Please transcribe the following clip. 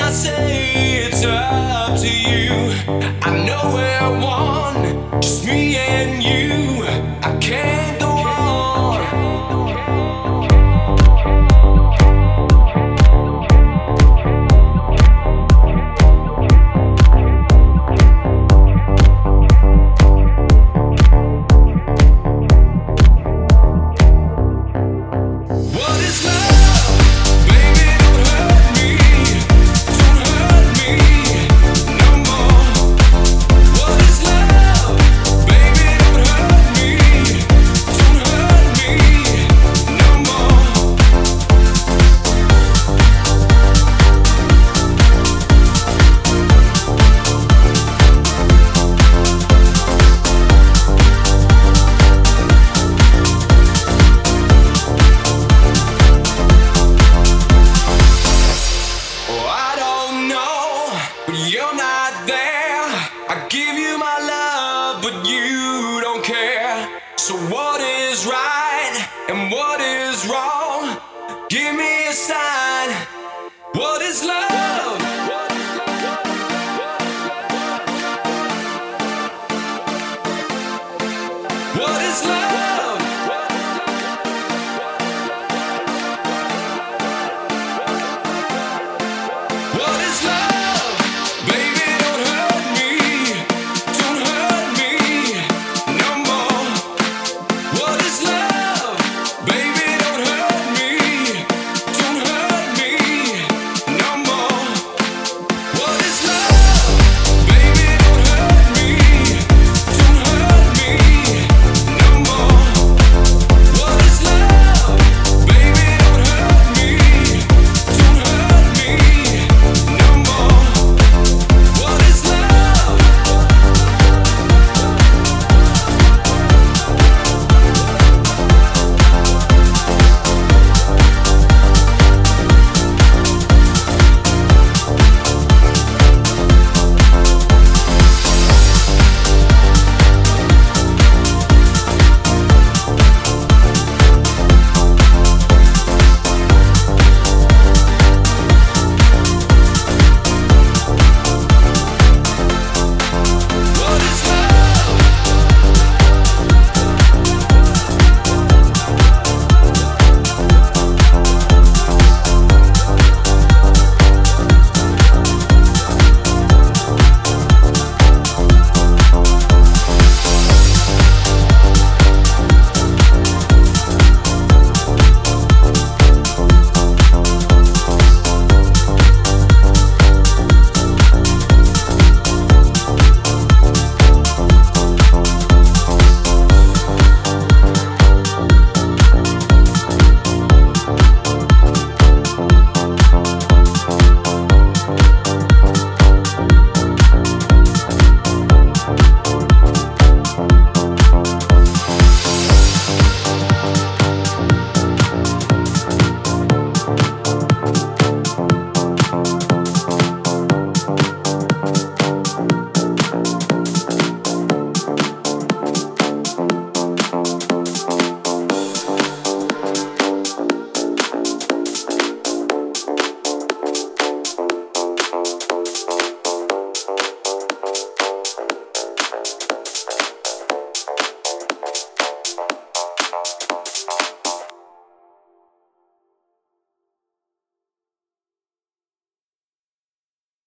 I say it's up to you. I know we're one, just me and you. I can't go on. What is love? Baby, don't hurt me. Don't hurt me no more. What is love? Baby, don't hurt me. Don't hurt me no more. Oh, I don't know, but you're not there. I give you my love, but you don't care. So what is right and what is wrong?